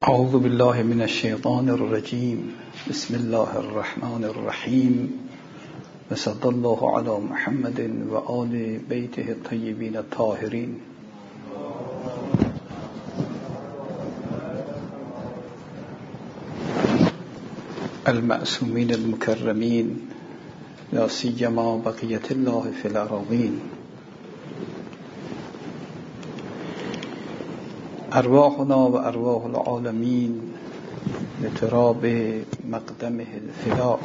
اعوذ بالله من الشیطان الرجیم. بسم الله الرحمن الرحیم. وصلی الله علی محمد و آل بیته الطیبین الطاهرین. المعصومین المکرمین، لا سیما بقیة الله فی الأراضین. ارواحنا و ارواح العالمین لتراب مقدمه الفداء.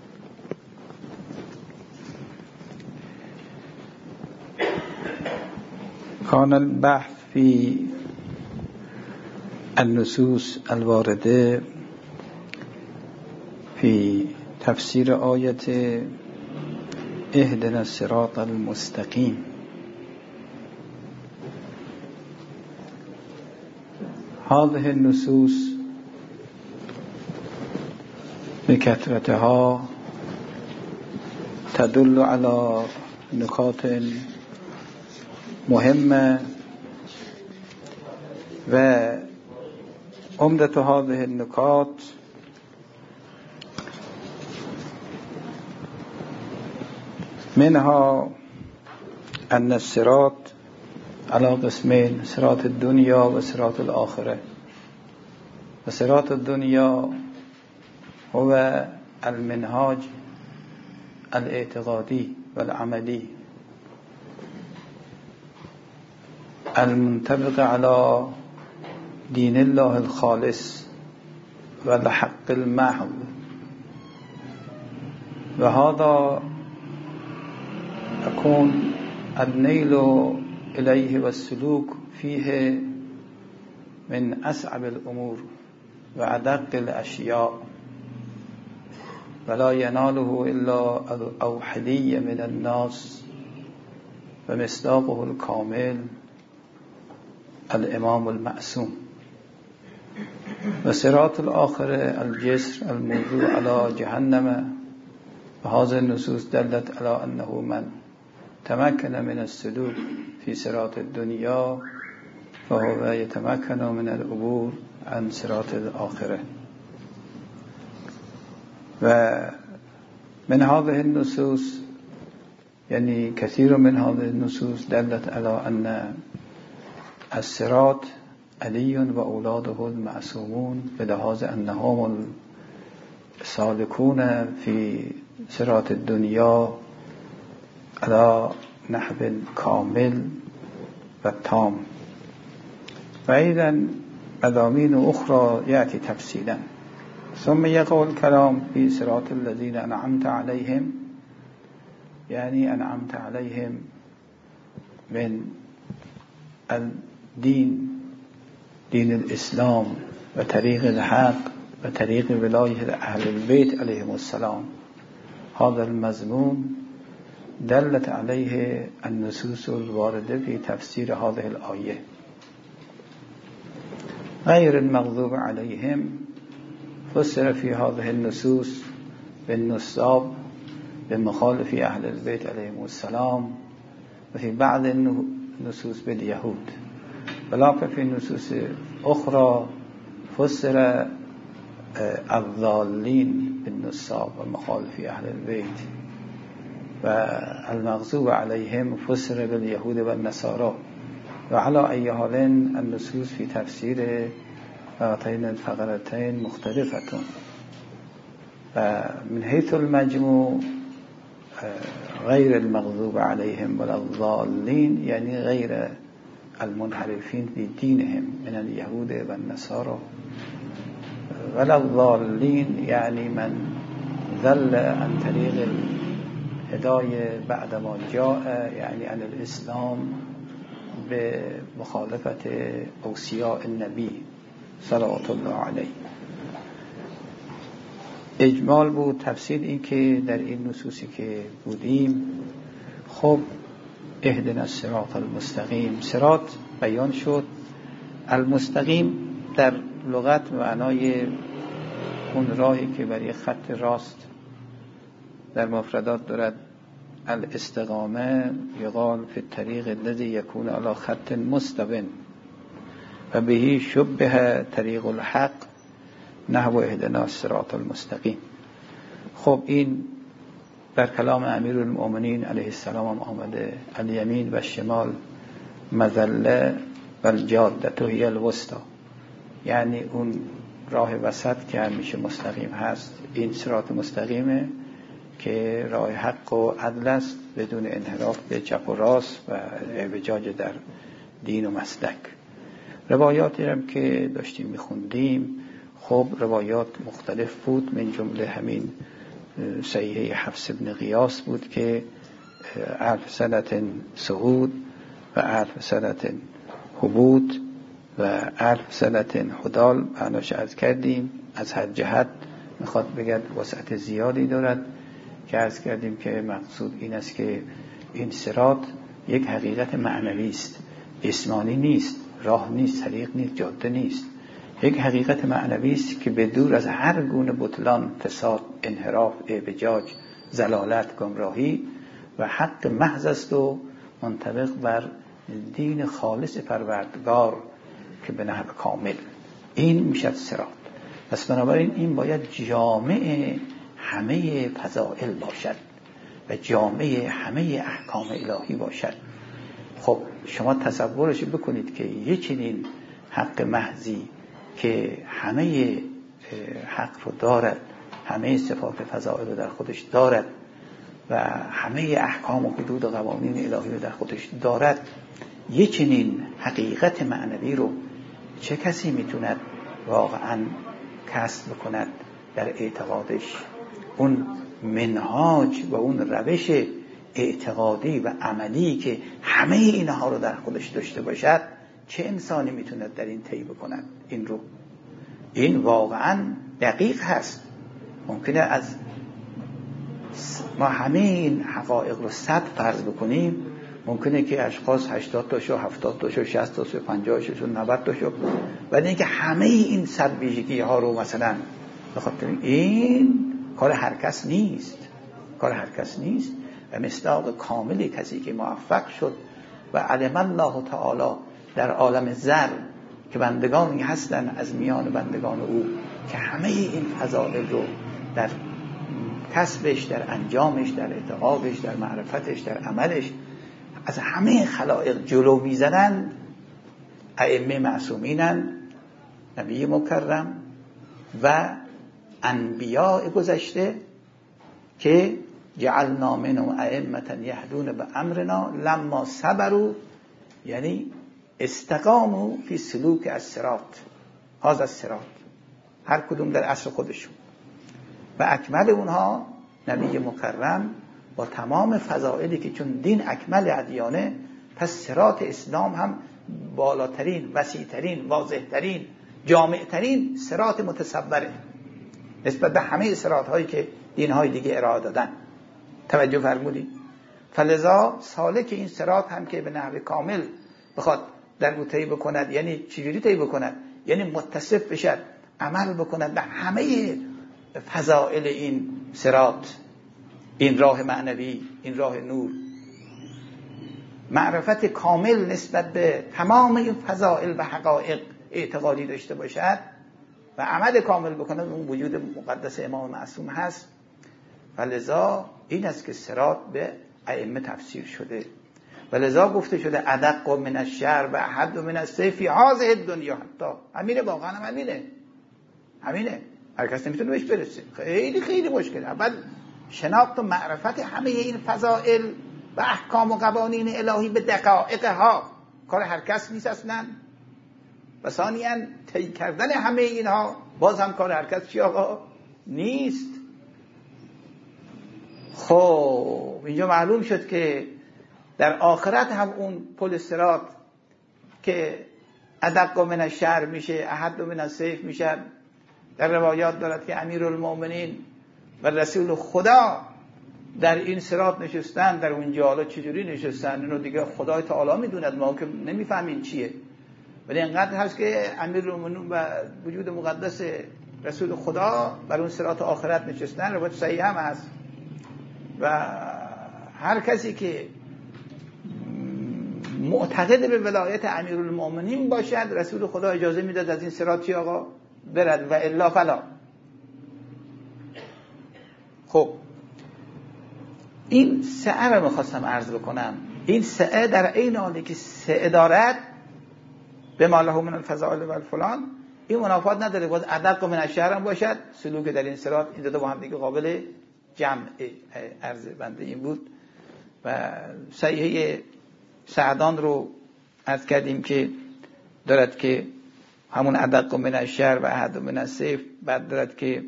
كان البحث في النصوص الوارده في تفسير آية اهدنا الصراط المستقيم. هذه النصوص بكثرتها تدل على نکات مهمة، و عمدة هذه النکات منها أن الصراط على قسمين: صراط الدنيا وصراط الآخرة. وصراط الدنيا هو المنهاج الاعتقادي والعملي المنطبق على دين الله الخالص والحق المحض، وهذا يكون النيل إليه والسلوك فيه من أصعب الأمور وأدق الأشياء، ولا يناله إلا الأوحدية من الناس، ومصداقه الكامل الإمام المعصوم. وصراط الآخرة الجسر الموضوع على جهنم. وهذه النصوص دلت على أنه من تمكن من السلوك في صراط الدنيا فهو يتمكن من العبور عن صراط الآخرة. ومن هذه النصوص، يعني كثير من هذه النصوص دلت على أن الصراط علي وأولاده المعصومون، بلحاظ أنهم السالكون في صراط الدنيا على نحو كامل والتام. وأيضا مضامين أخرى يأتي تفصيلا. ثم يقع الكلام في صراط الذين أنعمت عليهم، يعني أنعمت عليهم من الدين، دين الإسلام وطريق الحق وطريق ولاية أهل البيت عليهم السلام. هذا المضمون دلت عليه النصوص الواردة في تفسير هذه الآية. غير المغضوب عليهم فسر في هذه النصوص بالنصاب، بمخالف أهل البيت عليهم السلام، وفي بعض النصوص باليهود. ولكن في نصوص أخرى فسر الضالين بالنصاب ومخالف أهل البيت، والمغضوب عليهم فسر باليهود والنصارى. وعلى أي حال النصوص في تفسير هاتين الفقرتين مختلفة. من حيث المجموع غير المغضوب عليهم ولا الضالين، يعني غير المنحرفين في دينهم من اليهود والنصارى. ولا الضالين يعني من ذل عن طريق الهداية بعدما جاء، يعني عن الإسلام بمخالفة أوصياء النبي صلوات الله عليه. اجمال بود. تفسیر این که در این نصوصی که بودیم، خب اهدنا الصراط المستقیم، صراط بیان شد. المستقیم در لغت معنای اون راهی که برای خط راست در مفردات دارد. الاستقامه یقال فی الطریق الذی یکون علی خط مستقیم، و بهی شبه طریق الحق نحو اهدنا الصراط المستقیم. خب این در کلام امیرالمؤمنین علیه السلام هم آمده، الیمین و شمال مظله و الجاده هی الوسطی، یعنی اون راه وسط که همیشه مستقیم هست این صراط مستقیمه که راه حق و عدل است بدون انحراف به چپ و راست و اعوجاج در دین و مسلک. روایاتی هم که داشتیم میخوندیم، خب روایات مختلف بود، من جمله همین صحیحه حفص بن غیاث بود که 1000 سنة صعود و 1000 سنة هبوط و 1000 سنة هدال. معناش عرض کردیم، از هر جهت میخواد بگد وسعت زیادی دارد که عرض کردیم که مقصود این است که این صراط یک حقیقت معنوی است، جسمانی نیست، راه نیست، طریق نیست، جاده نیست، یک حقیقت معنوی است که به دور از هر گونه بطلان، فساد، انحراف، اعوجاج، ضلالت، گمراهی و حق محض است و منطبق بر دین خالص پروردگار که به نحو کامل. این میشد صراط. پس بنابراین این باید جامع همه فضائل باشد و جامع همه احکام الهی باشد. خب شما تصورش بکنید که یه چنین حق محضی که همه حق رو دارد، همه صفات فضائل رو در خودش دارد و همه احکام و حدود و قوانین الهی رو در خودش دارد، یه چنین حقیقت معنوی رو چه کسی میتوند واقعا کسب بکند در اعتقادش؟ اون منهاج و اون روش اعتقادی و عملی که همه اینها رو در خودش داشته باشد، چه انسانی میتوند در این طی بکند این رو؟ این واقعا دقیق هست. ممکنه از ما همه این حقایق رو 100 فرض بکنیم، ممکنه که اشخاص 80 تاشو، 70 تاشو، 60 تاشو، 50 تاشو، 90 تاشو، ولی اینکه همه این 100 ویژگی ها رو مثلا بخاطر این کار هر کس نیست، کار هر کس نیست. و مصداق کاملی کسی که موفق شد و علم الله تعالی در عالم ذر که بندگانی هستن از میان بندگان او که همه این فضائل رو در کسبش، در انجامش، در اعتقادش، در معرفتش، در عملش از همه خلائق جلو میزنن، ائمه معصومینن، نبی مکرم و انبیاء گذشته که جعلنا منهم ائمة یهدون بامرنا لما صبروا، یعنی استقاموا فی سلوک الصراط، هذا الصراط، هر کدوم در اصل خودشون. و اکمل اونها نبی مکرم با تمام فضائلی که چون دین اکمل ادیانه، پس صراط اسلام هم بالاترین، وسیعترین، واضحترین، جامعترین صراط متصوره نسبت به همه صراط هایی که دین های دیگه ارائه دادن. توجه فرمودید؟ فلذا سالک این صراط هم که به نحو کامل بخواد در او طی بکند، یعنی چجوری طی بکند؟ یعنی متصف بشد، عمل بکند به همه فضائل این صراط، این راه معنوی، این راه نور، معرفت کامل نسبت به تمام این فضائل و حقایق اعتقادی داشته باشد و عمل کامل بکند. اون وجود مقدس امام معصوم هست. ولذا این است که صراط به ائمه تفسیر شده و لذا گفته شده ادق من الشعر و احد من السیف فی هذه الدنیا. حتی همینه، واقعا همینه، هر کس نمیتونه بهش برسه. خیلی خیلی مشکله. اول شناخت و معرفت همه این فضائل و احکام و قوانین الهی به دقایقها کار هر کس نیست اصلا. و ثانیاً طی کردن همه اینها باز هم کار هر کس چی آقا نیست. خب اینجا معلوم شد که در آخرت هم اون پل صراط که ادق من الشعر میشه، احد من السیف میشه. در روایات دارد که امیرالمؤمنین و رسول خدا در این صراط نشستن. در اونجا حالا چجوری نشستن اینو دیگه خدای تعالی میدوند، ما که نمیفهمیم چیه، ولی اینقدر هست که امیرالمؤمنین و وجود مقدس رسول خدا بر اون صراط آخرت نشستن. روایت صحیح هم هست و هر کسی که معتقد به ولایت امیرالمؤمنین باشد، رسول خدا اجازه میداد از این صراط آقا برد و الا فلا. خب این سعه رو میخواستم عرض بکنم. این سعه در عین حالی که سعه دارد به ما له من الفضائل و الفلان، این منافات نداره. باز ادق من الشهر هم باشد، سلوک در این صراط، این دو با هم دیگه قابل جمع عرض بنده این بود. و صحیحه سعدان رو عرض کردیم که دارد که همون ادق من الشهر و احد من السیف، بعد دارد که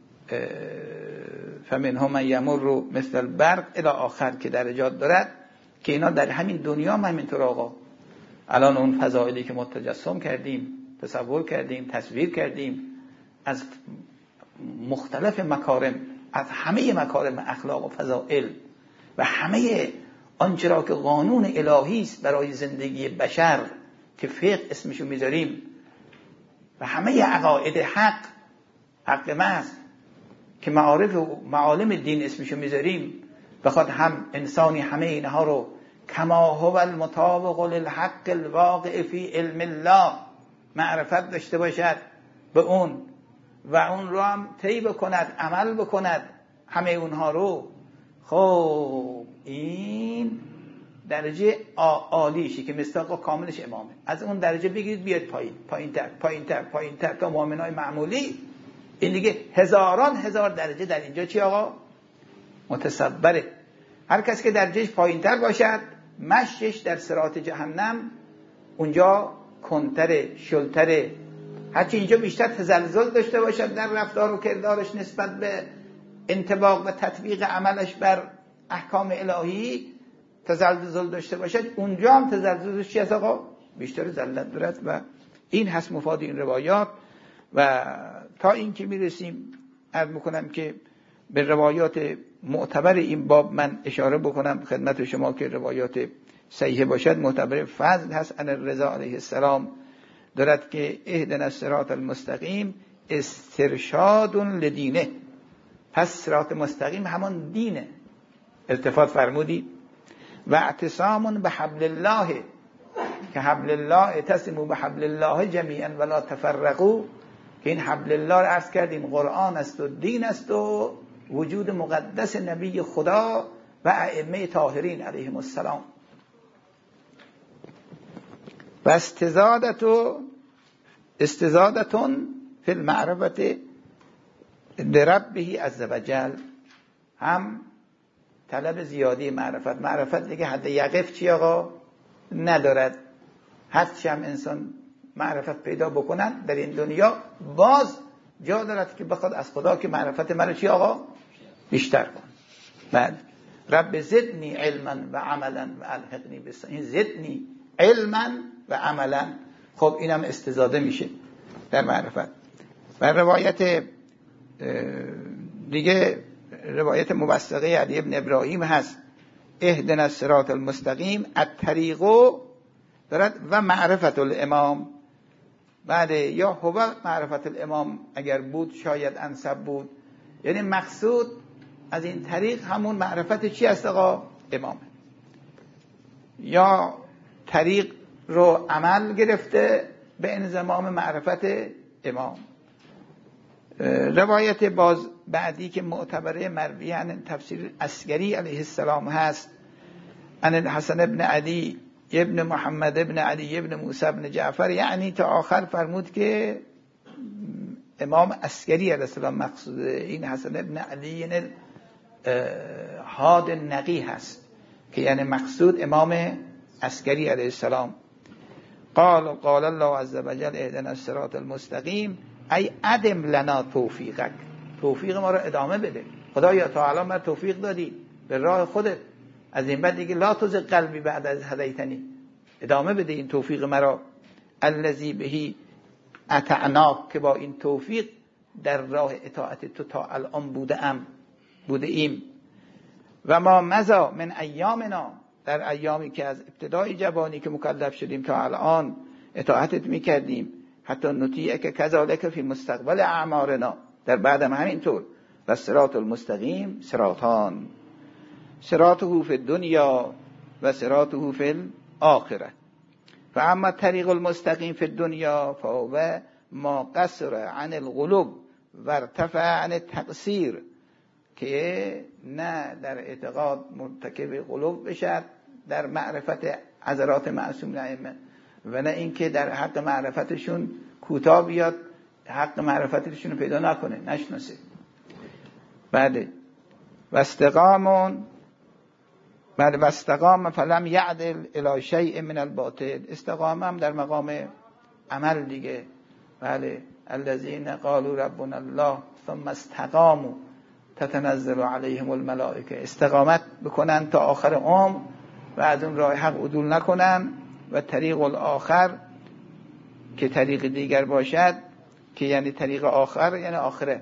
فمنهم من یمر مثل البرق الی آخر که درجات دارد که اینا در همین دنیا هم همینطور آقا. الان اون فضائلی که متجسم کردیم، تصور کردیم، تصویر کردیم از مختلف مکارم، از همه مکارم اخلاق و فضائل و همه آنچه را که قانون الهی است برای زندگی بشر که فقه اسمشو میذاریم و همه عقاید حق محض که معارف و معالم دین اسمشو میذاریم، بخواد هم انسانی همه اینها رو کما هو المطابق للحق الواقع فی علم الله معرفت داشته باشد به اون و اون رو هم طی بکند، عمل بکند همه اونها رو. خب این درجه عالیشی که مصداق کاملش امامه. از اون درجه بگیرید بیاد پایین‌تر تا مؤمنای معمولی. این دیگه هزاران هزار درجه در اینجا چی آقا؟ متصبره. هر کس که درجهش پایین‌تر باشد، مشیش در صراط جهنم اونجا کنتره، شلتره. هرچی اینجا بیشتر تزلزل داشته باشد در رفتار و کردارش نسبت به انطباق و تطبیق عملش بر احکام الهی تزلزل داشته باشد، اونجا هم تزلزلش چی هست آقا؟ بیشتر ذلت دارد. و این هست مفاد این روایات. و تا این که میرسیم عرض میکنم که به روایات معتبر این باب من اشاره بکنم خدمت شما که روایات صحیح باشد. معتبر فضل هست ان الرضا علیه السلام دارد که اهدنا الصراط المستقیم استرشاد لدینه. پس صراط مستقیم همان دینه، التفات فرمودی. و اعتصام به حبل الله که حبل الله اعتصموا به حبل الله جمیعا ولا تفرقوا، که این حبل الله رو عرض کردیم قرآن است و دین است و وجود مقدس نبی خدا و ائمه طاهرین علیهم السلام. و استزادتون فی المعرفت لربه عز وجل، هم طلب زیادی معرفت دیگه حد یقف چی آقا ندارد. هرچی هم انسان معرفت پیدا بکنن در این دنیا، باز جا دارد که بخواد از خدا که معرفت من چی آقا بیشتر کن. بعد رب زدنی علما و عملا و الحقنی بالصالحین. این زدنی علما و عملا، خب اینم استزاده میشه در معرفت. و روایت دیگه روایت موثقه علی ابن ابراهیم هست اهدنا الصراط المستقیم الطریقو دارد و معرفت الامام. بعد یا هو معرفت الامام اگر بود شاید انسب بود، یعنی مقصود از این طریق همون معرفت چی است آقا؟ امامه. یا طریق رو عمل گرفته به انضمام معرفت امام. روایت باز بعدی که معتبره مروی عن تفسیر عسکری علیه السلام هست عن الحسن ابن علی ابن محمد ابن علی ابن موسی ابن جعفر، یعنی تا آخر فرمود که امام عسکری علیه السلام مقصوده. این حسن ابن علی هاد نقی هست که یعنی مقصود امام عسکری علیه السلام. قال الله عز وجل اهدنا الصراط المستقیم ای ادم لنا توفیقک، توفیق ما را ادامه بده خدایا. تا الان ما توفیق دادی به راه خودت، از این بعد دیگه لا تزغ قلبی بعد از هدیتنی، ادامه بده این توفیق مرا. الذی بهی اطعناک، که با این توفیق در راه اطاعت تو تا الان بوده ایم. و ما مضا من ایامنا، در ایامی که از ابتدای جوانی که مکلف شدیم تا الان اطاعتت میکردیم. حتی نطیعک کذالک فی مستقبل اعمارنا، در بعدم همینطور. و صراط المستقیم صراطان، صراطه فی الدنیا و صراطه فی آخره. و اما طریق المستقیم فی الدنیا فهو ما قصر عن القلوب و ارتفع عن التقصیر، که نه در اعتقاد مرتکب قلوب بشد در معرفت حضرات معصوم ائمه، و نه اینکه در حق معرفتشون کوتاه بیاد، حق معرفتشون رو پیدا نکنه، نشناسه. بعد واستقام فلم یعدل الی شیء من الباطل. استقامه هم در مقام عمل دیگه. بله، الذین قالوا ربنا الله ثم استقاموا تتنزل علیهم الملائکه. استقامت بکنن تا آخر عمر و از اون راه حق عدول نکنن. و طریق الاخر که طریق دیگر باشد، که یعنی طریق آخر یعنی آخره.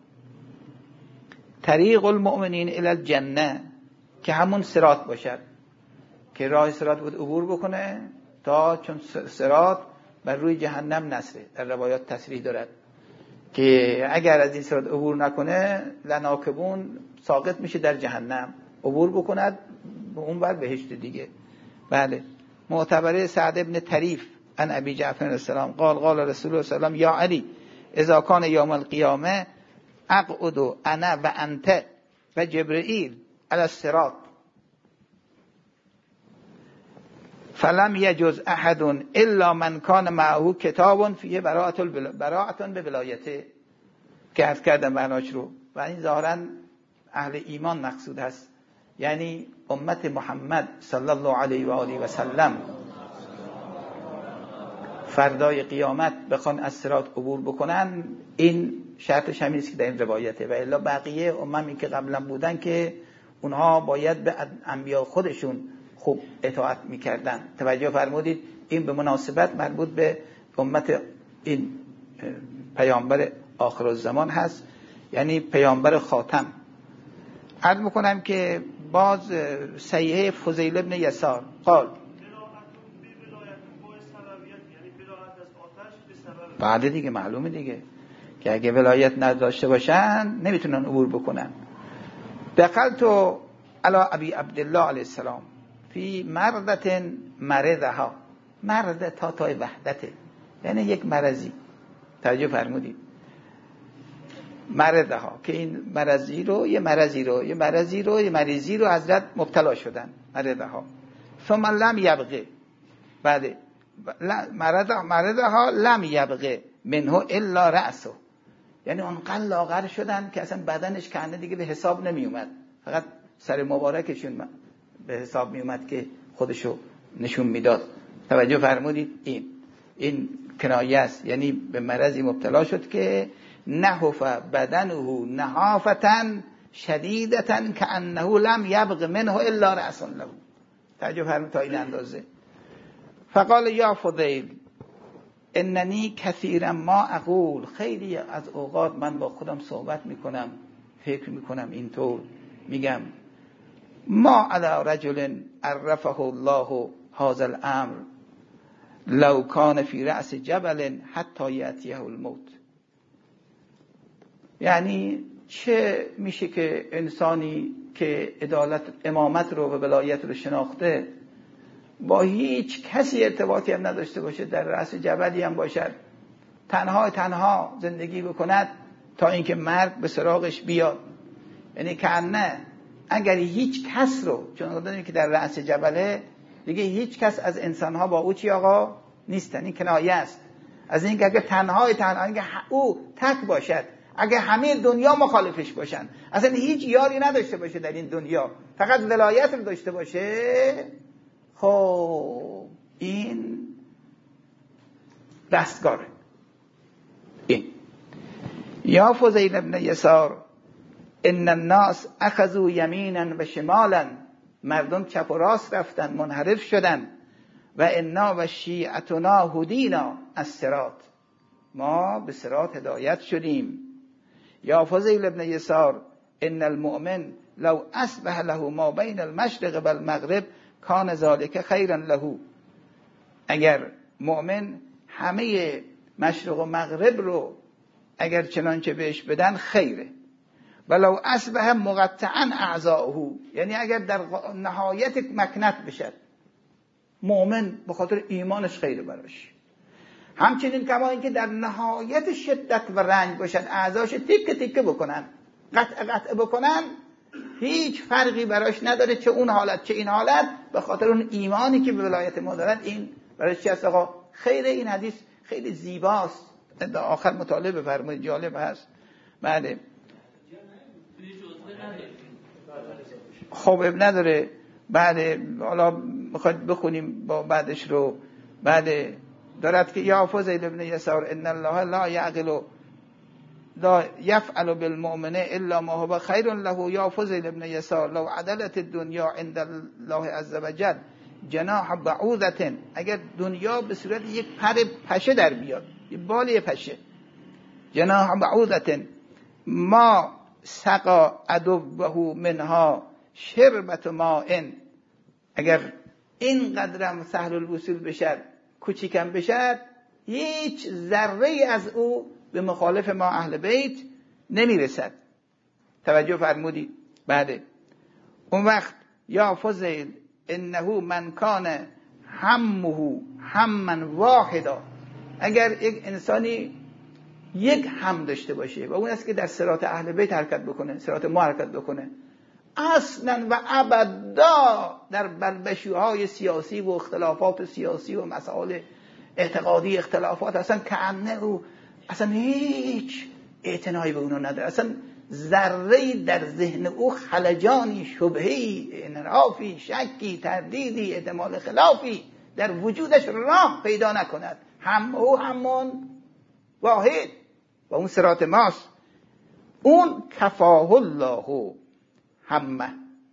طریق المؤمنین الی الجنه، که همون صراط باشد، که راه صراط بود عبور بکنه تا، چون صراط بر روی جهنم نصره. در روایات تصریح دارد که اگر از این صراط عبور نکنه لناکبون ساقط میشه در جهنم، عبور بکند به اون بر بهشت دیگه. بله، معتبره سعد ابن طریف عن ابی جعفر السلام قال رسول الله صلی الله علیه و سلم یا علی اذا کان یوم القیامه اقعد انا و انت و جبرئیل علی الصراط فلم یجز احد الا من کان معه کتاب فیه براءة بولایته، که عرض کردم معناش رو. و این ظاهرا اهل ایمان مقصود هست، یعنی امت محمد صلی الله علیه و آله و سلم فردای قیامت بخوان از صراط عبور بکنن. این شرطش همین است که در این روایته. و الا بقیه اممی که قبلا بودن که اونها باید به انبیا خودشون خوب اطاعت میکردن. توجه فرمودید، این به مناسبت مربوط به امت این پیامبر آخر الزمان هست، یعنی پیامبر خاتم. عرض میکنم که باز صحیحه فضیل ابن یسار قال بعد دیگه معلومه دیگه که اگه ولایت نداشته باشن نمیتونن عبور بکنن. دخلت علی ابی عبدالله علیه السلام فی مرضت مرضها. مرض تا وحدته، یعنی یک مرضی. توجه فرمودید، مرضها که این مریضی رو حضرت مبتلا شدن. مرضها ثم لم یبقه، بعد مرضها لم یبقه منه الا رأسه، یعنی اونقدر لاغر شدن که اصلا بدنش کنده دیگه به حساب نمی اومد، فقط سر مبارکشون به حساب می اومد که خودشو نشون میداد. توجه فرمودید، این کنایه است، یعنی به مرضی مبتلا شد که نحف بدنه نحافتا شدیدتا کانه لم یبق منه الا رأس له. توجه فرمودید تا این اندازه. فقال یا فضیل اننی کثیرا ما اقول، خیلی از اوقات من با خودم صحبت میکنم، فکر میکنم، اینطور میگم ما علی رجل عرفه الله هذا الامر لو کان فی رأس جبل حتی یأتیه الموت. یعنی چه میشه که انسانی که عدالت امامت رو و ولایت رو شناخته با هیچ ارتباطی هم نداشته باشه، در رأس جبلی هم باشد، تنها زندگی بکند تا اینکه مرگ به سراغش بیاد. یعنی کنه اگر هیچ کس رو، چون آدمی که در رأس جبله دیگه هیچ کس از انسانها با او چی آقا نیستن. این کنایه است از اینکه اگر تنها اگر او تک باشد، اگر همه دنیا مخالفش باشن، اصلا هیچ یاری نداشته باشه در این دنیا، فقط ولایت رو داشته باشه، خب این دستگاره. این یا فضیل ابن یسار ان الناس اخذوا یمینا و شمالا، مردم چپ و راست رفتن، منحرف شدن. و انا و شیعتنا هدینا از صراط، ما به صراط هدایت شدیم. یا فضیل ابن یسار ان المؤمن لو اصبح له ما بین المشرق و المغرب کان ذلك خیرا له. اگر مؤمن همه مشرق و مغرب رو اگر چنانچه بهش بدن خیره. ولو اصبح مقطعا اعضاؤه، یعنی اگر در نهایت مکنت بشد، مؤمن به خاطر ایمانش خیره براش. همچنین کما اینکه در نهایت شدت و رنج باشد، اعضاش تیکه تیکه بکنن، قطع بکنن، هیچ فرقی براش نداره، چه اون حالت چه این حالت، به خاطر اون ایمانی که به ولایت ما دارد. این براش چی هست آقا؟ خیره. این حدیث خیلی زیباست، در آخر مطالعه بفرمایید، جالب هست. بله خب اب نداره. بله حالا میخواید بخونیم با بعدش رو. بله دارد که یا فضیل ابن یسار ان الله لا یعقل لا یفعل بالمؤمن الا ما هو خیر له. یا فضیل ابن یسار لو عدلت الدنیا عند الله عز وجل جناح بعوضة، اگر دنیا به صورت یک پر پشه در بیاد، یک بالی پشه، جناح بعوضة ما سقا عدوه منها شربت ماء، اگر این قدرم سهل الوصول بشد، کوچیکم بشد، هیچ ذره از او به مخالف ما اهل بیت نمیرسد. توجه فرمودید؟ بله. اون وقت یا فضیل انه من کان همه هممن واحدا، اگر یک انسانی یک هم داشته باشه و اون است که در صراط اهل بیت حرکت بکنه، صراط ما حرکت بکنه، اصلا و ابدا در بلبشوهای سیاسی و اختلافات سیاسی و مسائل اعتقادی اختلافات اصلا کأنه او اصلا هیچ اعتنایی به اونو نداره، اصلا ذره‌ای در ذهن او خلجانی، شبهه‌ای، انحرافی، شکی، تردیدی، احتمال خلافی در وجودش راه پیدا نکند. همون واحد و اون صراط ماست. اون کفاه الله همه،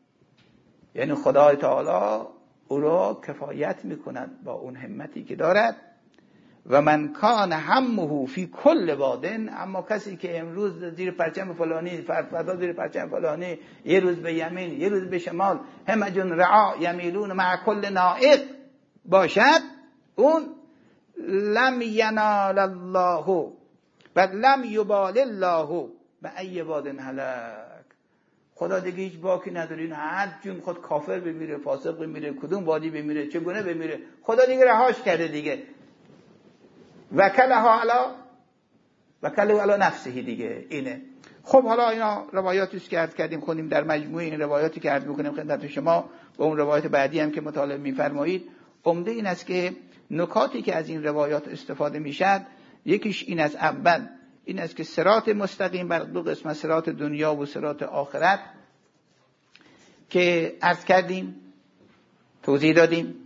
یعنی خدای تعالی او را کفایت میکند با اون همتی که دارد. و من کان همه فی کل وادن، اما کسی که امروز زیر پرچم فلانی، فردا زیر پرچم فلانی، یه روز به یمین یه روز به شمال، همجون رعا یمیلون مع کل نائق باشد، اون لم ینال الله و لم یبال الله به ای وادن هلک. خدا دیگه هیچ باکی نداره، این هر جون خود کافر بمیره، فاسق بمیره، کدوم وادی بمیره، چگونه بمیره، خدا دیگه رهاش کرده دیگه. وکلها علی نفسه دیگه. اینه. خب حالا اینا روایاتی است که عرض کردیم، خوندیم در مجموعه این روایاتی که عرض می‌کنیم خدمت شما و اون روایت بعدی هم که مطالعه می‌فرمایید. عمده این است که نکاتی که از این روایات استفاده میشد، یکیش این از اول این است که صراط مستقیم بر دو قسم، صراط دنیا و صراط آخرت که عرض کردیم، توضیح دادیم.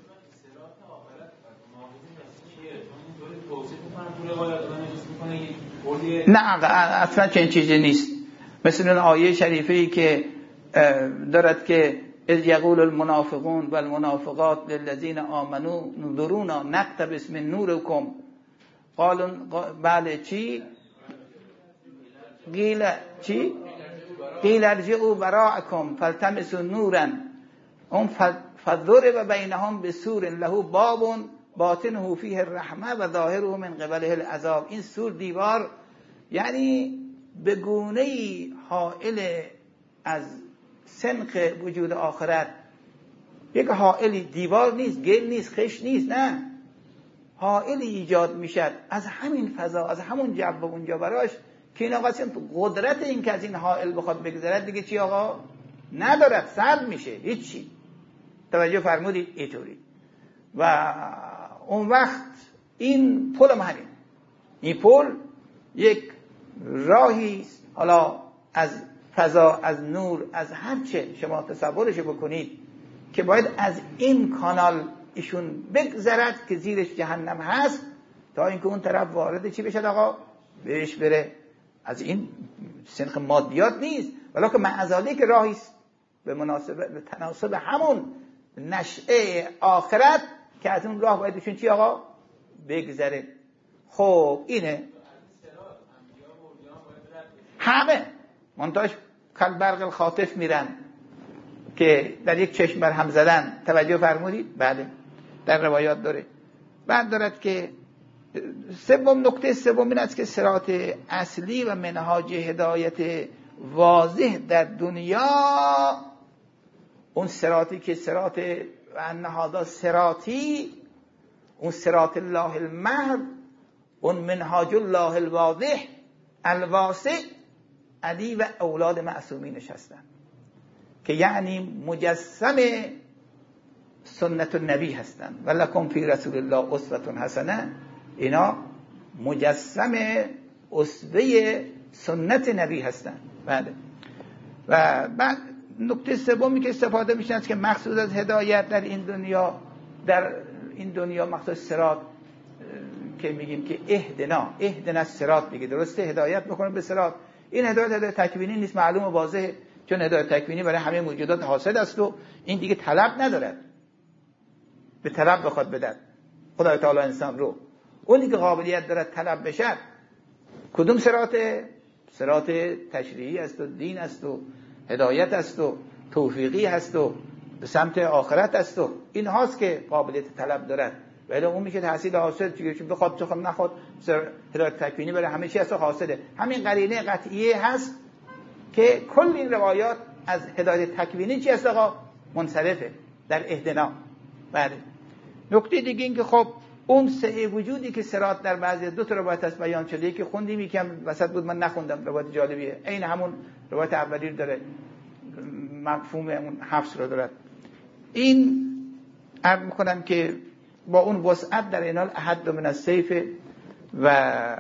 نه اصلا چنین چیزی نیست. مثل اون آیه شریفه‌ای که دارد که اذ یقول المنافقون والمنافقات للذین آمنوا انظرونا نقتبس من نورکم قالوا بله چی قیل ارجعوا وراءکم فالتمسوا نورا هم فضرب بینهم بسور له باب باطنه فیه الرحمه و ظاهره من قبله العذاب. این سور، دیوار، یعنی به گونه‌ای حائل از سنخ وجود آخرت. یک حائلی، دیوار نیست، گل نیست، خش نیست، نه، حائلی ایجاد میشد از همین فضا، از همون جو اونجا براش که این آقا قدرت این که از این حائل بخواد بگذرد دیگه چی آقا ندارد، سلب میشه، هیچی. توجه فرمودید؟ اینطوری. و اون وقت این پل هم همین، این پل یک راهی حالا از فضا، از نور، از هر چه شما تصورش بکنید که باید از این کانال ایشون بگذرد که زیرش جهنم هست تا اینکه اون طرف وارد چی بشد آقا؟ بهش بره. از این سنخ مادیات نیست، ولی که معزالی که راهی است به تناسب همون نشعه آخرت که از اون راه باید ایشون چی آقا؟ بگذره. خب اینه همه منتاش کل برق الخاطف میرن که در یک چشم بر هم زدن. توجه فرمودید؟ بله در روایات داره. بعد دارد که نکته سوم این است که صراط اصلی و منهاج هدایت واضح در دنیا، اون صراطی که صراط ان هذا صراطی، اون صراط الله المهد، اون منهاج الله الواضح الواسع، علی و اولاد معصومینش هستن که یعنی مجسم سنت النبی هستن. ولکم فی رسول الله اسوة حسنه، اینا مجسم اسوه سنت نبی هستن. بله. و بعد نکته سومی که استفاده میشه است که مقصود از هدایت در این دنیا مقصود صراط که میگیم که اهدنا الصراط دیگه، درسته؟ هدایت بکنه به صراط. این هدایت تکوینی نیست، معلوم و واضحه، چون هدایت تکوینی برای همه موجودات حاصل است و این دیگه طلب ندارد، به طلب بخواد بدن خدای تعالی انسان رو. اونی که قابلیت دارد طلب بشد کدوم صراط تشریعی است و دین است و هدایت است و توفیقی است و به سمت آخرت است و این هاست که قابلیت طلب دارد. ولی اون میشه تحصیل حاصل، چون بخواد چون نخواد هدایت تکوینی برای همه چی هست و حاصله. همین قرینه قطعیه هست که کل این روایات از هدایت تکوینی چی هست آقا؟ منصرفه در اهدنا. بله. نکته دیگه این که خب اون سه وجودی که صراط در بعضی دو تا روایت هست بیان شده، که خوندیم یکم وسط بود من نخوندم، روایت جالبیه، عین همون روایت اولی داره، مفهوم اون حفظ رو دارد. این عرض میکنم که با اون وسعت در اینال احد من السیف و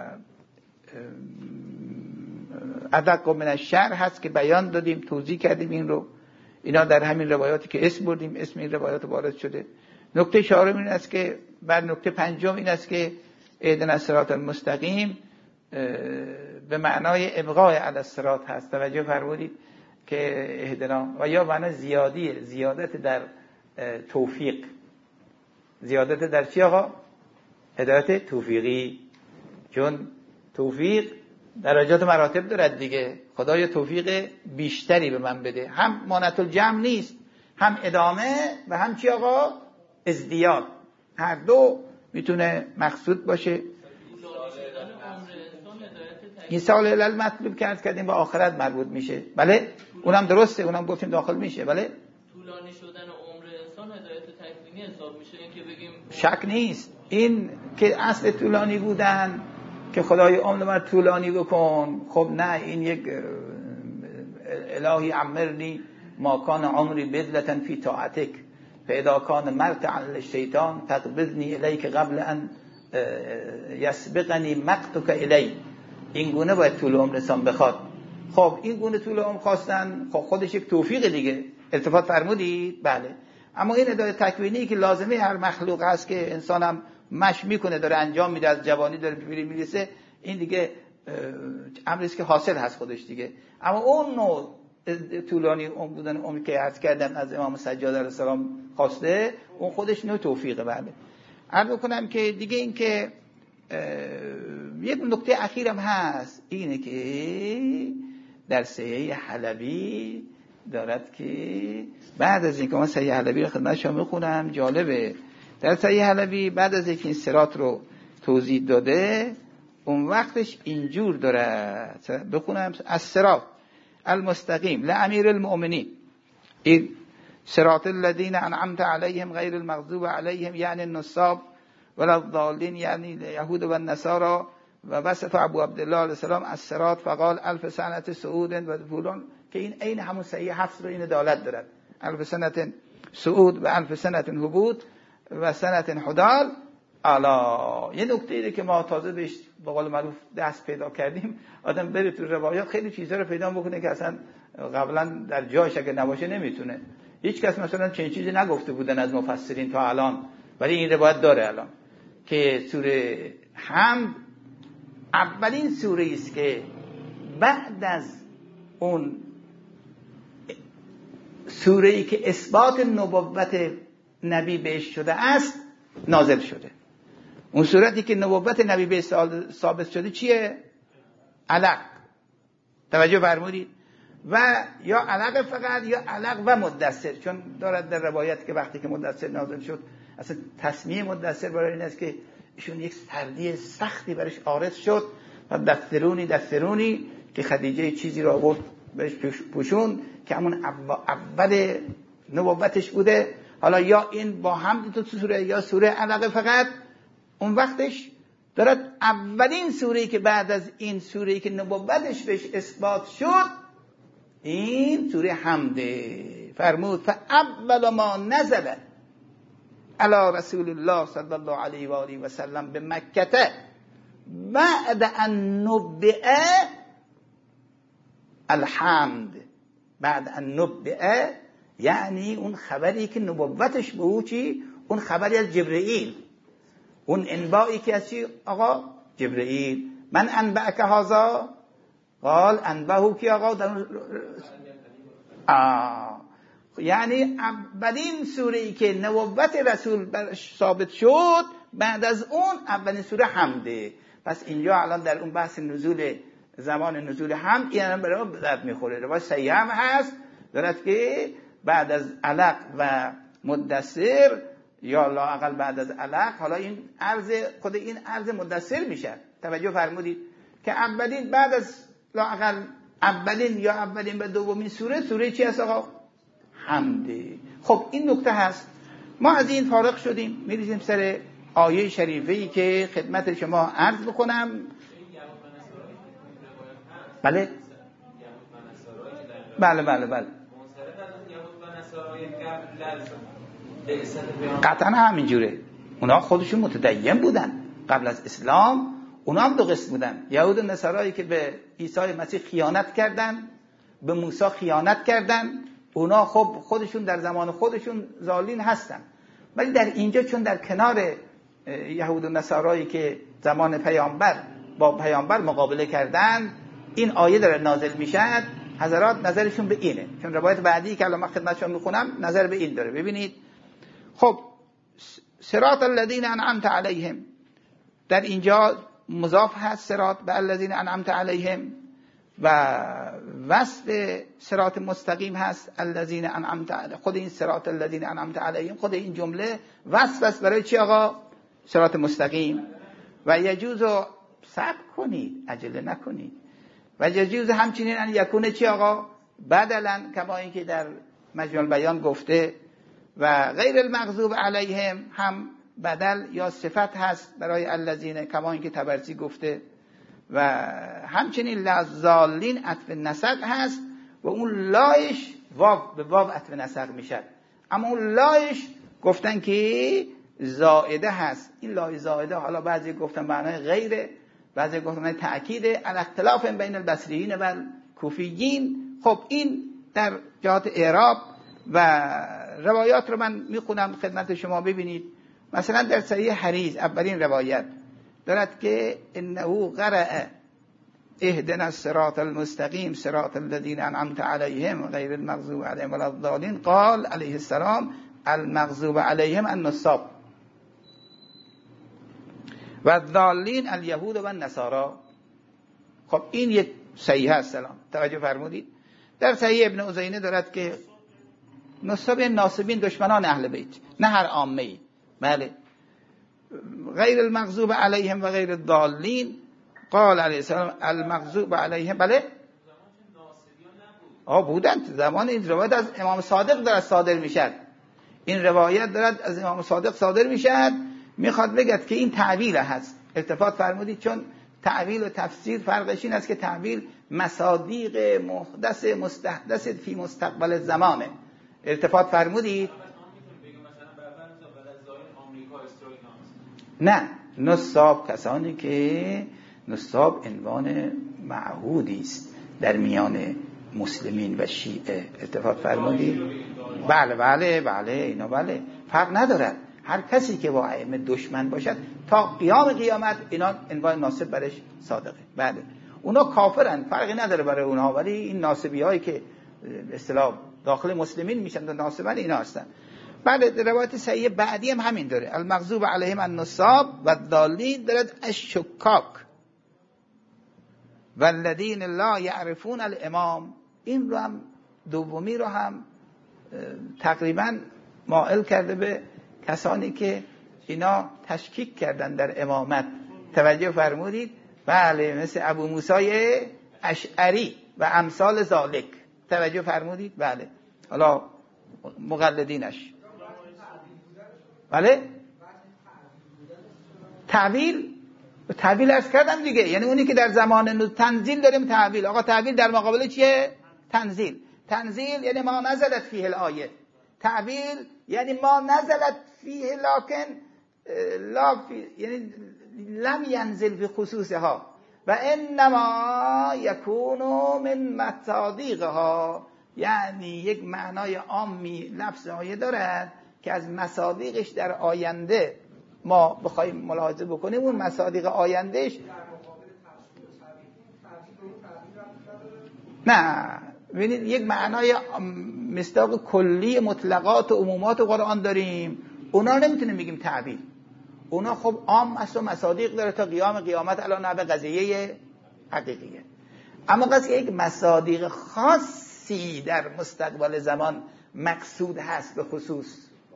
ادق من الشعر هست که بیان دادیم، توضیح کردیم این رو. اینا در همین روایاتی که اسم بردیم، اسم این روایات وارد شده. نکته چهارم این است که بعد نکته پنجم این است که اهدنا الصراط المستقیم به معنای ابقاء علی الصراط هست. توجه فرمودید که اهدنا و یا معنی زیادت در توفیق. زیادت در چی آقا؟ هدایت توفیقی. چون توفیق درجات مراتب دارد دیگه. خدای توفیق بیشتری به من بده، هم مانعت الجمع نیست، هم ادامه و هم چی آقا؟ ازدیاد. هر دو میتونه مقصود باشه. این سال علل مطلوب کردیم با آخرت مربوط میشه. بله اونم درسته، اونم گفتیم داخل میشه. بله طولانی شدن عمر انسان هدایت تکوینی حساب میشه. این که بگیم شک نیست، این که اصل طولانی بودن که خدای عمر من طولانی بکن. خب نه، این یک الهی عمرنی ما کان عمری بذلة فی طاعتک فاذا کان مرتعا للشیطان تقبضنی الیک قبل ان یسبقنی مقتک الی. این گونه باید طول عمر انسان بخواد. خب این گونه طول عمر خواستن خب خودش یک توفیق دیگه. التفات فرمودید؟ بله. اما این هدایت تکوینی که لازمه هر مخلوق هست که انسان هم مش میکنه، داره انجام میده، از جوانی داره پیری میرسه، این دیگه امری است که حاصل هست خودش دیگه. اما اون نوع طولانی عمر بودن، عمری که عرض کردن از امام سجاد علیه السلام خواسته، اون خودش نوع توفیقه. بله. عرض کنم که دیگه این که یک نکته اخیرم هست، اینه که در صحیح حلبی دارد که بعد از اینکه من صحیح حلبی رو خدمت شما میخونم، جالبه. در صحیح حلبی بعد از اینکه این صراط رو توضیح داده، اون وقتش اینجور داره بخونم: الصراط المستقیم لامیر المؤمنین، این صراط الذین انعمت علیهم غیر المغضوب علیهم یعنی النصاب ولا الضالین یعنی الیهود و النصارى. و وصف ابو عبدالله علیه السلام الصراط فقال الف سنة صعود و فلان، که این عین همون صحیح حفظ رو این دالت دارد. الف سنة صعود و الف سنة هبوط و سنة حدال الا. یه نکته که ما تازه بهش به قول معروف دست پیدا کردیم، آدم بره تو روایات خیلی چیزا رو پیدا بکنه که اصلا قبلا در جایش اگه نباشه نمیتونه. هیچ کس مثلا چنین چیزی نگفته بودن از مفسرین تا الان، ولی این روایت داره الان که سوره حمد اولین سوره است که بعد از اون سوره‌ای که اثبات نبوت نبی بهش شده است نازل شده. اون سورتی که نبوت نبی بهش ثابت شده چیه؟ علق. توجه فرمودید؟ و یا علق فقط یا علق و مدثر، چون دارد در روایت که وقتی که مدثر نازل شد، اصلا تسمیه مدثر برای این است که ایشون یک سردی سختی برش عارض شد و دسترونی که خدیجه چیزی را آورد برش پوشون که همون اول نبوتش بوده حالا یا این با هم تو سوره یا سوره علق فقط، اون وقتش دارد اولین سوره‌ای که بعد از این سوره‌ای که نبوتش بهش اثبات شد این سوره حمده. فرمود فاول ما نزل علی رسول الله صلی الله علیه و آله و سلم به مکه بعد ان نبئ الحمد. بعد ان نبئ یعنی اون خبری که نبوتش به او چی؟ اون خبری از جبرئیل، اون انبائی که از چی؟ آقا جبرئیل. من انبأک هذا؟ قال انبأه کی آقا؟ یعنی اولین سوره‌ای که نبوت رسول برش ثابت شد بعد از اون اولین سوره حمده. پس اینجا الان در اون بحث نزول، زمان نزول حمد این هم برای ما درد میخوره. روایت صحیح هم هست دارد که بعد از علق و مدثر یا لااقل بعد از علق، حالا این عرض خود این عرض مدثر میشه. توجه فرمودید که اولین بعد از لااقل اولین یا اولین به دومین سوره چی هست آقا؟ حمده. خب این نکته هست. ما از این فارغ شدیم، میریزیم سر آیه شریفه‌ای که خدمت شما عرض بکنم. بله بله بله بله قطعا همینجوره. اونا خودشون متدین بودن قبل از اسلام، اونا هم دو قسم بودن. یهود و نصارایی که به عیسی مسیح خیانت کردن، به موسی خیانت کردن، اونا خب خودشون در زمان خودشون ضالین هستن. ولی در اینجا چون در کنار یهود و نصارایی که زمان پیامبر با پیامبر مقابله کردن این آیه داره نازل میشد، حضرات نظرشون به اینه. چون روایت بعدی که الان من خدمتشون میخونم نظر به این داره. ببینید خب صراط الذین انعمت علیهم در اینجا مضاف هست صراط به الذین انعمت علیهم و وصف صراط مستقیم هست الذین انعمت علیهم. خود این صراط الذین انعمت علیهم خود این جمله وصف است برای چی آقا؟ صراط مستقیم. و یجوز صبر کنید، عجله نکنید. و یجوز همچنین ان یکونه چی آقا؟ بدلا کما اینکه در مجموع البیان گفته و غیر المغضوب علیهم هم بدل یا صفت هست برای الذین کما اینکه طبرسی گفته و همچنین لضالین عطف نسق هست و اون لایش واو به واو عطف نسق میشه. اما اون لایش گفتن که زائده هست. این لای زائده حالا بعضی گفتن معنای غیره، بعضی گفتن تأکیده. الاختلاف بین البصریین و کوفیین. خب این در جهات اعراب و روایات رو من میخونم خدمت شما ببینید. مثلا در صحیح حریز اولین روایت دارد که انه قرأ اهدنا الصراط المستقیم صراط الذین انعمت علیهم غیر المغضوب علیهم ولا الضالین قال علیه السلام المغضوب علیهم النصاب و الضالین الیهود و النصارا. خب این یک صحیح هست. سلام توجه فرمودید. در صحیح ابن عزینه دارد که نصاب ناصبین دشمنان اهل بیت، نه هر عامه ای. بله غیر المغضوب علیهم و غیر الضالین قال علیه السلام المغضوب علیهم. بله بودن زمان. این روایت از امام صادق دارد صادر میشد. این روایت دارد از امام صادق صادر میشد. میخواد بگه که این تعویل هست. التفات فرمودید چون تعویل و تفسیر فرقش این است که تعویل مصادیق محدث مستحدث فی مستقبل زمانه. التفات فرمودید. نه نصاب کسانی که نصاب عنوان معهودی است در میان مسلمین و شیعه. التفات فرمودید. بله بله بله اینا بله فرق ندارد. هر کسی که با ائمه دشمن باشد تا قیام قیامت اینا عنوان ناصب برش صادقه. بله اونا کافرن فرقی نداره برای اونها، ولی این ناصبی هایی که اصطلاح داخل مسلمین میشن و ناصبن اینا هستن. بعد روایت صحیح بعدی هم همین داره المغضوب علیهم النصاب و الضالین دارد الشکاک والذین لا یعرفون الامام. این رو هم دومی رو هم تقریبا مائل کرده به کسانی که اینا تشکیک کردن در امامت. توجه فرمودید. بله مثل ابو موسی اشعری و امثال ذالک. توجه فرمودید. بله حالا مقلدینش بله تعویل عرض کردم دیگه، یعنی اونی که در زمان تنزیل داریم تعویل. آقا تعویل در مقابل چیه؟ تنزیل یعنی ما نزلت فیه الآیه، تعویل یعنی ما نزلت فیه لکن یعنی لم ینزل فی خصوصها و انما یکون من مصادیقها، یعنی یک معنای عامی لفظ آیه دارد که از مصادیقش در آینده ما بخوایم ملاحظه بکنیم، اون مصادیق آیندهش نه، ببینید یک معنای مصداق کلی مطلقات و عمومات قرآن داریم، اونا نمیتونیم بگیم تعبیر، اونا خب عام است و مصادیق داره تا قیامت علی نحو قضیه حقیقیه. اما قضیه یک مصادیق خاصی در مستقبل زمان مقصود هست به خصوص،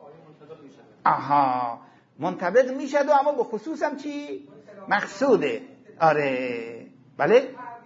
منطبق میشد و اما به خصوص هم چی؟ مقصوده. آره بله.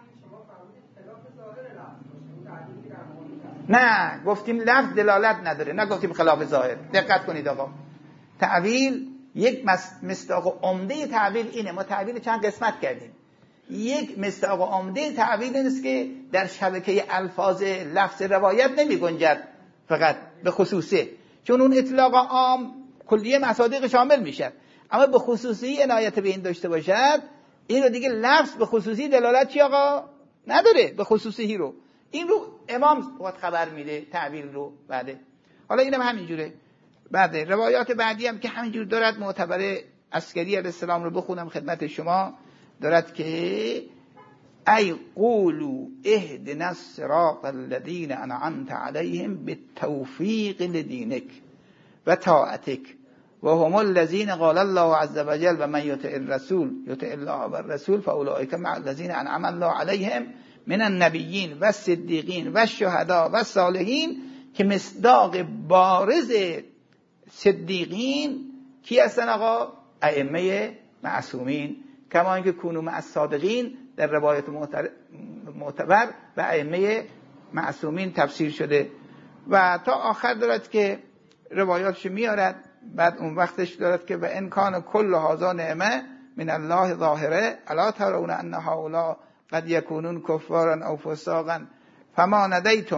نه گفتیم لفظ دلالت نداره، نه گفتیم خلاف ظاهر. دقت کنید آقا، تعویل یک مصداق عمده تعویل اینه. ما تعویل چند قسمت کردیم. یک مصداق عمده تعویل اینست که در شبکه الفاظ لفظ روایت نمی گنجد فقط به خصوصه، چون اون اطلاق عام کلیه مصادیق شامل میشد، اما به خصوصی عنایت به این داشته باشد، این رو دیگه لفظ به خصوصی دلالت چی آقا نداره، به خصوصی رو این رو امام وقت خبر میده تعبیر رو. بعده حالا اینم همینجوره. بعده روایات بعدی هم که همینجور دارد، معتبر عسکری علیه السلام رو بخونم خدمت شما، دارد که ای قولوا اهدنا الصراط الذین انعمت علیهم بالتوفیق لدینک و طاعتک و هم الذین قال الله عز وجل و من یطع الرسول یطع الله و الرسول فاولئک مع الذین انعم الله علیهم من النبیین و الصدیقین و الشهداء و الصالحین، که مصداق بارز صدیقین کی هستن آقا؟ ائمه معصومین، کما اینکه کونوا مع الصادقین در روایت معتبر و ائمه معصومین تفسیر شده. و تا آخر دارد که روایاتش میارد، بعد اون وقتش دارد که و ان کان کل هذا نعمه من الله ظاهره الا ترون ان هؤلاء قد یکونون کفارا او فساقا فما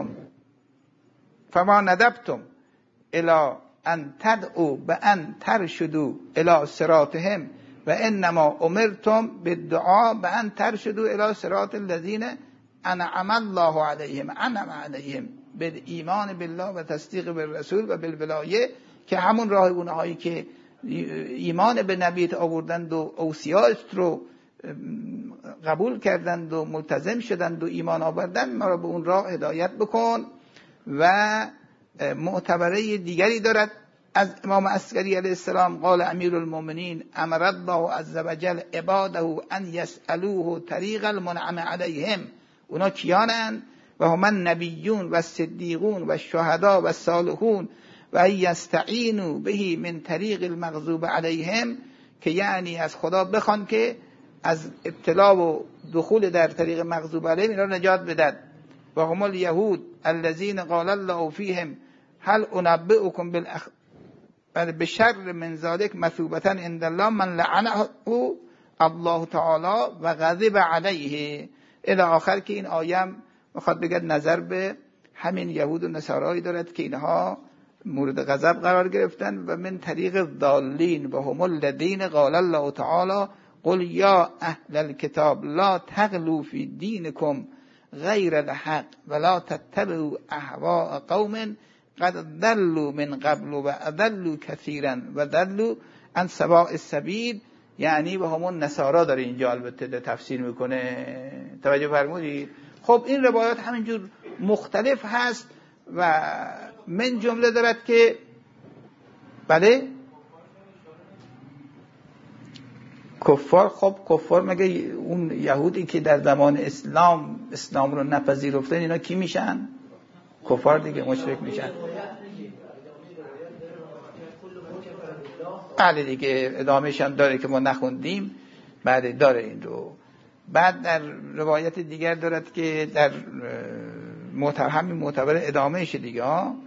ندبتم الی ان تدعوا بان ترشدوا الی صراطهم و انما امرتم بالدعاء بان ترشدوا الی صراط الذین انعم الله علیهم بالایمان بالله و تصدیق بالرسول و بالولایه، که همون راهبونه هایی که ایمان به نبیت آوردند و اوصیاش رو قبول کردند و ملتزم شدند و ایمان آوردند، ما را به اون راه هدایت بکن. و معتبره دیگری دارد از امام عسکری علیه السلام، قال امیر المؤمنین امر الله عز وجل عباده ان یسألوه طریق المنعم علیهم. اونا کیانند؟ و هم النبیون و الصدیقون و الشهداء و الصالحون و یستعینوا به من طریق المغضوب علیهم، که یعنی از خدا بخوان که از ابتلا و دخول در طریق مغضوب علیهم اینا نجات بدهد. و هم الیهود الذین قال الله فیهم هل انبئکم بشر من ذلک مثوبة عند الله من لعنه الله تعالی و غضب علیه الی آخر، که این آیه میخواد بگه نظر به همین یهود و نصارایی دارد که اینها مورد غضب قرار گرفتن و من طریق الضالین و هم الذین قال الله تعالی قل یا اهل الكتاب لا تغلوا فی دینکم غیر الحق ولا تتبعوا اهواء قوم قد ضلوا من قبل و اضلوا كثيرا و ضلوا عن سواء السبیل. یعنی و همون نصارا داره اینجا البته تفسیر میکنه، توجه فرمودید؟ خب این روایات همینجور مختلف هست و من جمله دارد که بله کفار. خب کفار مگه اون یهودی که در زمان اسلام رو نپذیرفتن اینا کی میشن؟ کفار دیگه، مشرک میشن. بله دیگه ادامهش هم داره که ما نخوندیم. بله داره این رو. بعد در روایت دیگر دارد که در همین معتبر ادامهش دیگه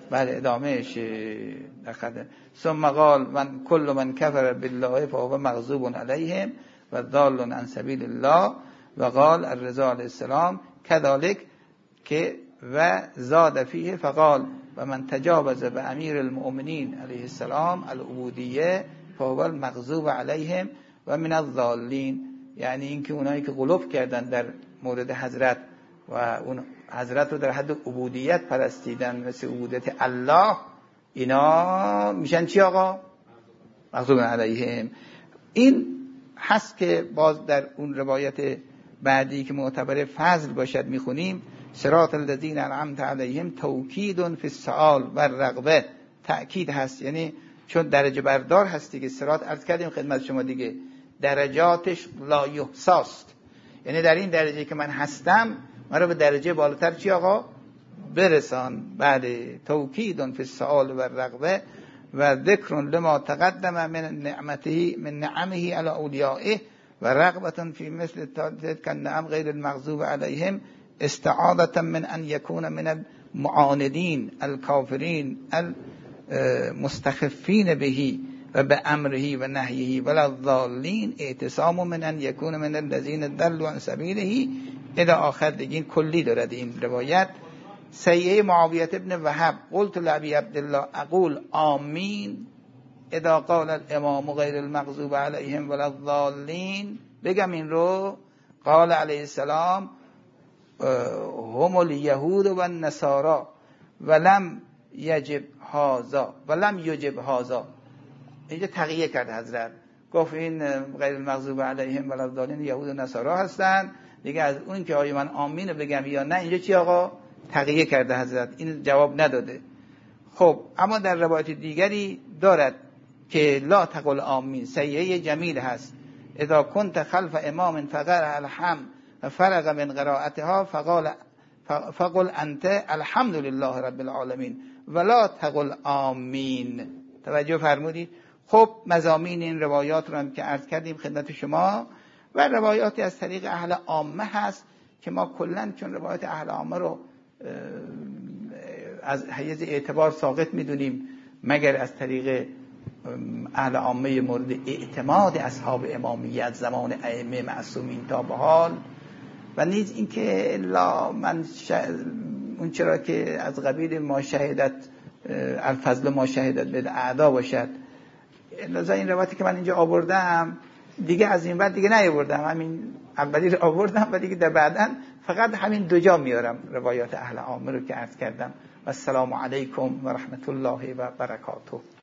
بعد ادامهش ثم قال من کل من کفر بالله فهو مغضوب علیهم و ضال عن سبیل الله و قال الرضا علیه السلام كذلك که و زاد فیه فقال و من تجاوز به امیر المؤمنین علیه السلام العبودیه فهو المغضوب علیهم و من الضالین. یعنی اینکه اونایی که غلوف کردن در مورد حضرت و اون حضرت رو در حد عبودیت پرستیدن مثل عبودیت الله، اینا میشن چی آقا؟ مغضوب علیهم. این هست که باز در اون روایت بعدی که معتبر فضل باشد میخونیم صراط الذین انعمت علیهم توکید فی السؤال و الرغبه، تأکید هست، یعنی چون درجه بردار هستی که صراط عرض کردیم خدمت شما دیگه درجاتش لا یحصاست، یعنی در این درجه که من هستم من رو به درجه بالاتر چی آقا برسان. بعد توکید فی السؤال و الرغبه و ذکر لما تقدم من نعمته من نعمه علی اولیائه و رغبة فی مثل تلك النعم غیر المغضوب علیهم استعاذة من ان یکون من المعاندین الکافرین المستخفین بهی و به امره و نهیه ولا الضالین اعتصام من ان یکون من الذین ضلوا عن سبیله الی آخر. دیگه کلی دارد این روایت. سیئه معاویه ابن وهب قلت لابی عبدالله اقول آمین اذا قال الامام غیر المغضوب علیهم ولا الضالین، بگم این رو؟ قال علیه السلام هم الیهود و النصارى ولم یجب هذا. اینجا تقیه کرد حضرت، گفت این غیر المغضوب علیهم ولا الضالین یهود و نصارا هستن دیگه، از اون که آیا من آمین رو بگم یا نه اینجا چی آقا؟ تقیه کرده حضرت، این جواب نداده. خب اما در روایت دیگری دارد که لا تقل آمین، سیئه جمیل هست. اذا كنت خلف امام فقرأ الحمد فرغ من قراءتها فقل انت الحمد لله رب العالمین ولا تقل آمین. توجه فرمودید؟ خب مضامین این روایات رو هم که عرض کردیم خدمت شما و روایاتی از طریق اهل عامه هست که ما کلن چون روایات اهل عامه رو از حیز اعتبار ساقط میدونیم مگر از طریق اهل عامه مورد اعتماد اصحاب امامیت زمان ائمه معصومین تا به حال، و نیز اینکه الا من اون چرا که از قبیل ما شهادت الفضل ما شهادت به اعدا باشد. لذا این روایتی که من اینجا آوردم دیگه از این بعد دیگه نیاوردم، همین اولی رو آوردم و دیگه در بعدن فقط همین دو جا میارم روایات اهل عامه رو که عرض کردم. و السلام علیکم و رحمت الله و برکاته.